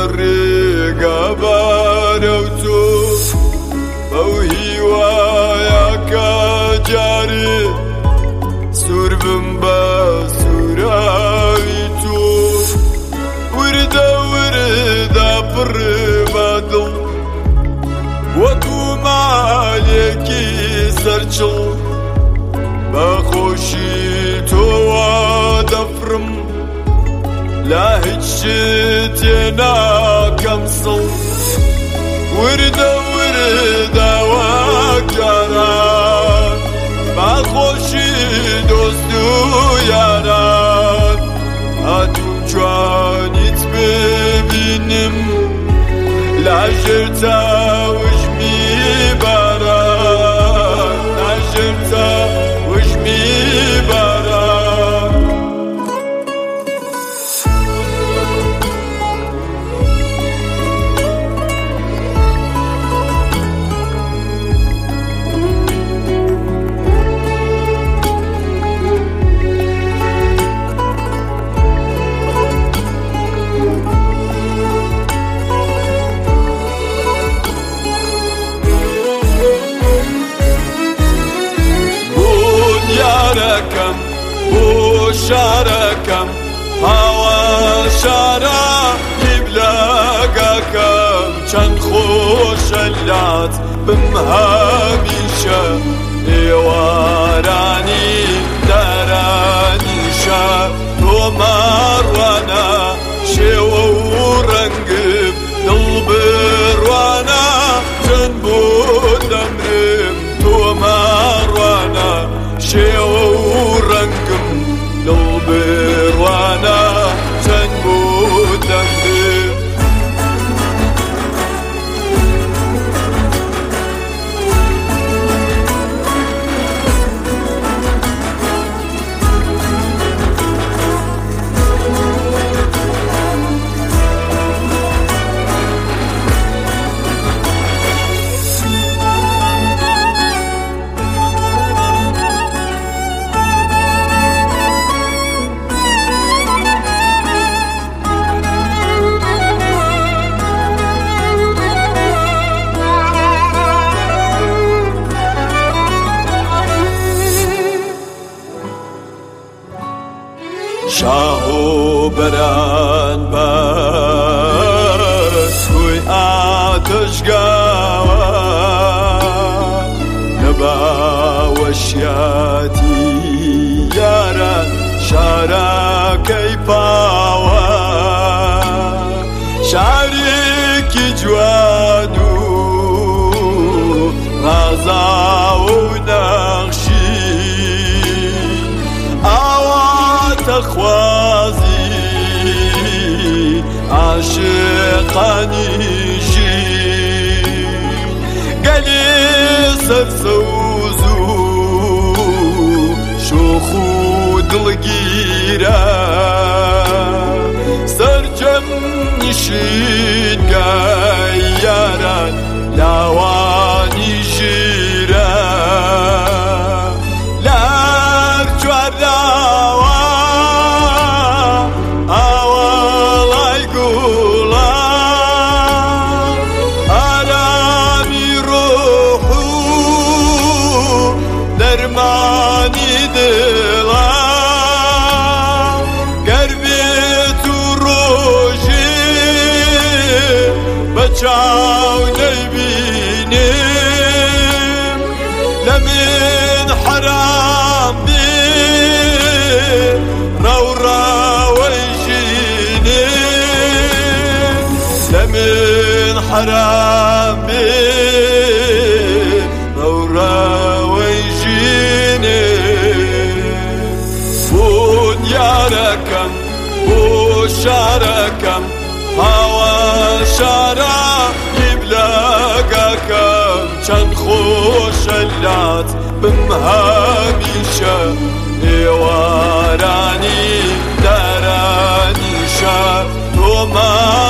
ڕێگە بارە و تۆ بەو هیوایەکە جارێ سوور بم بە سووراوی تۆ وردە وردە پڕ بە دڵ وەکو مالێکی سەرچڵ بە خۆشی تۆوە دەفرم لا هیچ شتێ ناکەم سڵ وردە وردەوە جاران بە خۆشی دۆست و یاران هاتووم جوانیت ببینم لاژێر تاوژمی باران لاژێر تاوژمی باران بۆ شارەکەم هاوا شارە قیبلەگەکەم چەند خۆشە لات بم هەمیشە ئێوارانی دارانیشە تۆ ماڕوانە شێوە و ڕەنگم دڵ بڕوانە چەند بۆ دەمرم تۆ ماڕوانە شێوە و ڕەنگم دڵ بڕوانە چەند بۆ دەمرم شاه و بەران بەس کوی ئاتەشگاوە لە باوەشیاتی یاران شارەکەی پاوە شارێکی جوان و ڕازاوە و نەخشی خوازی عاشقانیشی گەلی سەرسەوز و شۆخ و دڵگیرە سەرجەم نیشینگای یاران لاوانی ژیرە لەر چوارراوە درمانی دڵە گەر بێت و ڕۆژێ بە چاو نەیبینێم لە من حەرام بێ ڕەوڕاوەی ژینێم لە من حەرام بێ بۆ شارەکەم هاوا شارە قیبلەگەکەم چەند خۆشە لات بم هەمیشە ئێوارانی دارانیشە تۆ